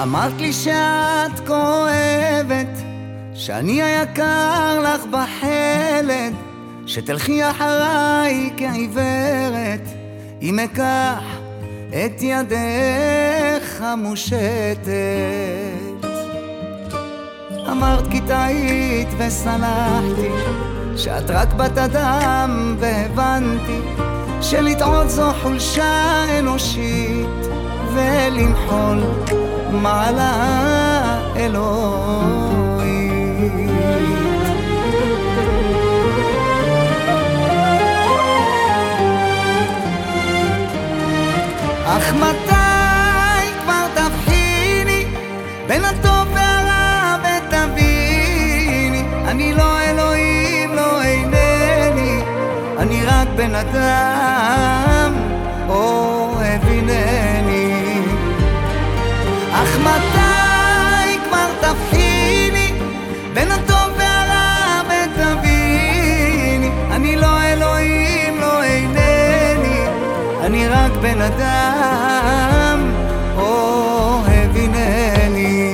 אמרת לי שאת כואבת, שאני היקר לך בחלד, שתלכי אחריי כעיוורת, אם אקח את ידך המושטת. אמרת כי טעית וסלחתי, שאת רק בת אדם, והבנתי שלטעות זו חולשה אנושית, ולמחול מעלה אלוהית. אך מתי כבר תבחיני בין הטוב והרע ותביני, אני לא אלוהים, לא אינני, אני רק בן אדם, אוהב הנני. אך מתי כבר תבחיני בין הטוב והרע ותביני, אני לא אלוהים, לא אינני, אני רק בן אדם, אוהב הנני.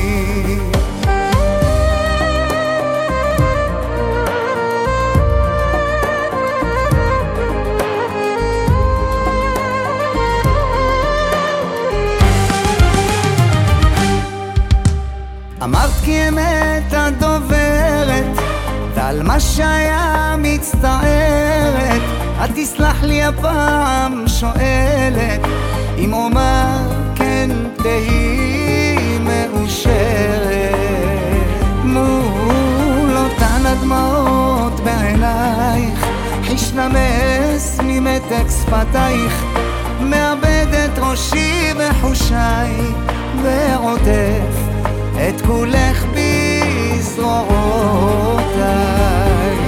אמרת כי אמת הדוברת, ועל מה שהיה מצטערת, את תסלח לי הפעם שואלת, אם אומר כן תהי מאושרת. מול אותן הדמעות בעינייך, חיש נמס ממתק שפתייך, מאבד את ראשי וחושיי, ועוטף את כולך בזרועותיי.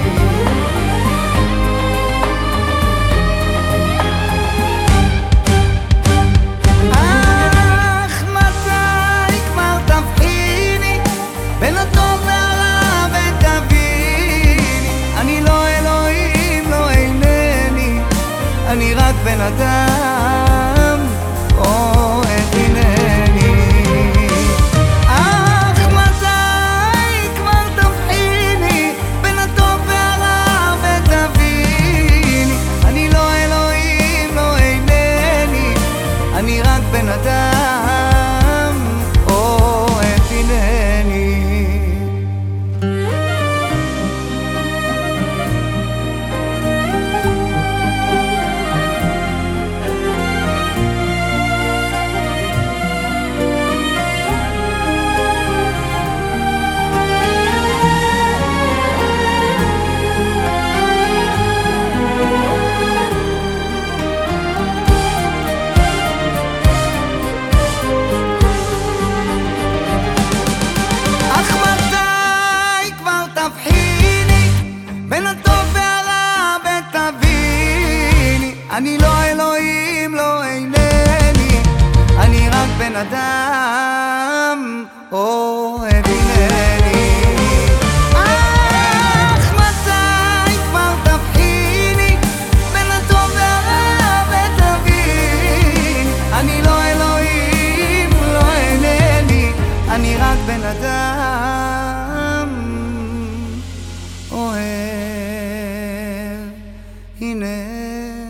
אך מתי כבר תבחיני בין הטוב והרע ותביני, אני לא אלוהים, לא אינני, אני רק בן אדם, אוהב הנני. אני רק בן אדם, אוהב הנני. אני לא אלוהים, לא אינני, אני רק בן אדם, אוהב הנני. אך מתי כבר תבחיני בין הטוב והרע ותביני, אני לא אלוהים, לא אינני, אני רק בן אדם, אוהב הנני.